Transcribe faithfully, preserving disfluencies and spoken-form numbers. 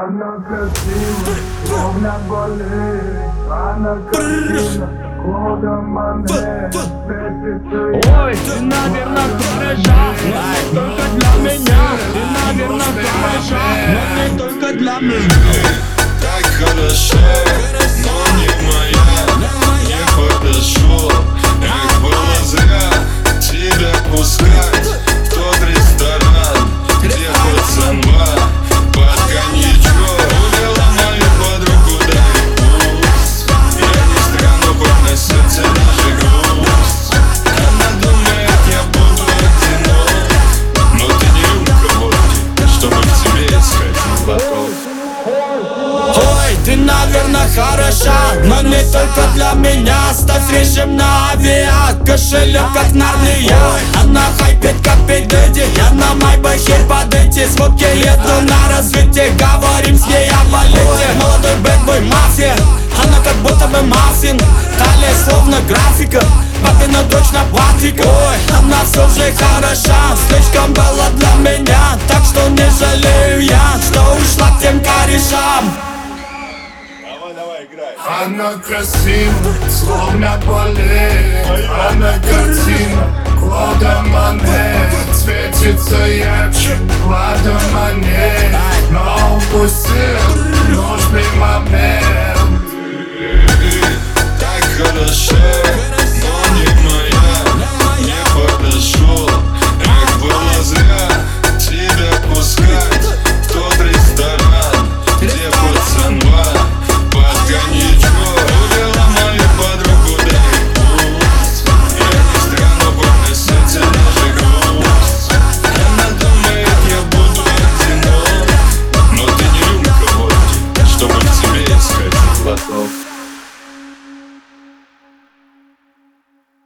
Она красива, словно балерина. Она красива, Клода Моне. Ой, ты, наверное, хороша, но не только для меня. Ты, наверное, хороша, но не только для меня. Так хороша, но не моя. Не подошел, эх, было зря тебя пускать в тот ресторан, где пацанва под коньячок увела мою подругу, дай пусть. Я не странно, хоть на сердце даже грусть. Она думает, я буду одинок, но ты не рюмка водки, чтобы в тебе искать глоток. Ой, ты, наверное, хороша, но не только для меня. Ставь режим на авиа, кошелек как Нарния. Она хайпит как Педеди, я на майбахе под эти звуки еду на развитие. Говорим с ней о балете, молодой бэтбой мафия. Она как будто бы маффин, талия словно графика, папина дочь на платьике. Ой, она все же хороша, слишком была для меня. Так что не жалею я, что ушла к тем корешам. Она красива, словно балерина. Она картина Клода Моне. Светится ярче Клода Моне. Но упустил нужный момент. Так хороша, но не моя. Не подошел, эх, было зря тебя пускать в тот ресторан, где пацанва под коньячок увела мою подругу, дай пусть. Я не странно, хоть на сердце даже грусть. Она думает, я буду одинок, но ты не рюмка водки, чтобы в тебе искать глоток.